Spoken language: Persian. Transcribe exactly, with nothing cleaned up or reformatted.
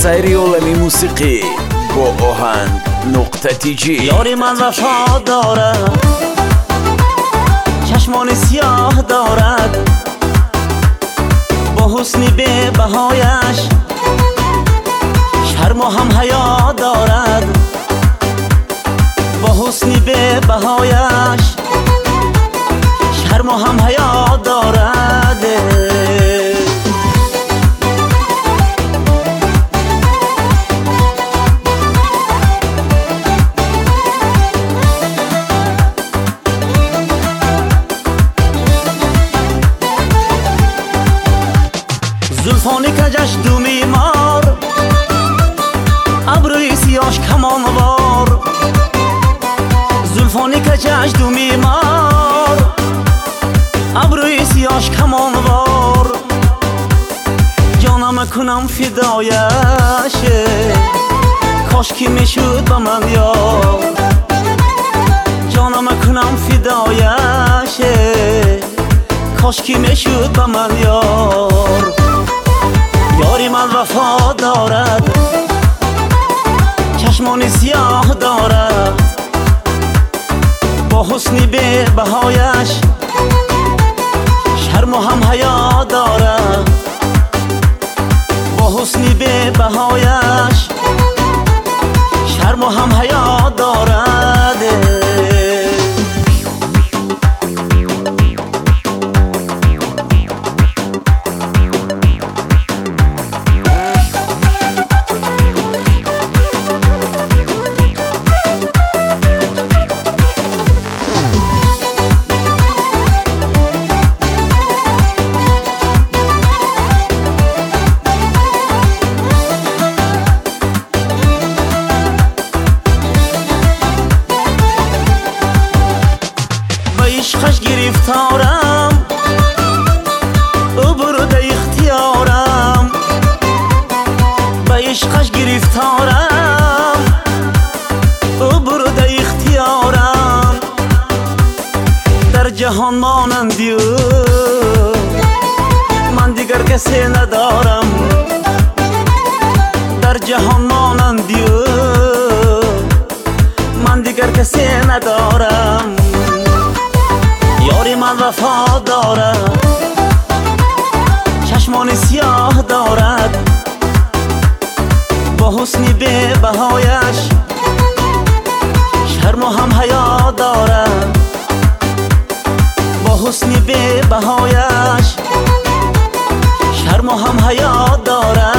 سیر عالمی موسیقی با آهنگ نقطه تی جی. یاری من وفا دارد، چشمان سیاه دارد، با حسنی به بهایش شرم و هم حیا دارد، با حسنی به بهایش شرم و هم حیا دارد. زلفانی کجش دو میمار، ابروی سیاش کمانوار. زلفانی کجش دو میمار، ابروی سیاش کمانوار. جانم کنم فدایشه، کاش که میشد با من یار. جانم کنم فدایشه، کاش که میشد با من یار. یاری من وفا دارد، چشمان سیاه دارد، با حسنی به بهایش شرم و هم حیا دارد، با حسنی به بهایش شرم و هم حیا دارد. عشقش گرفتارم، او برده اختیارم. به عشقش گرفتارم، او برده اختیارم. در جهان مانندی من دیگر کسی ندارم. در جهان مانندی من دیگر کسی ندارم. یاری من وفا دارد، چشمان سیاه دارد، با حسنی به بهایش شرم و هم حیا دارد، با حسنی به بهایش شرم و هم حیا دارد.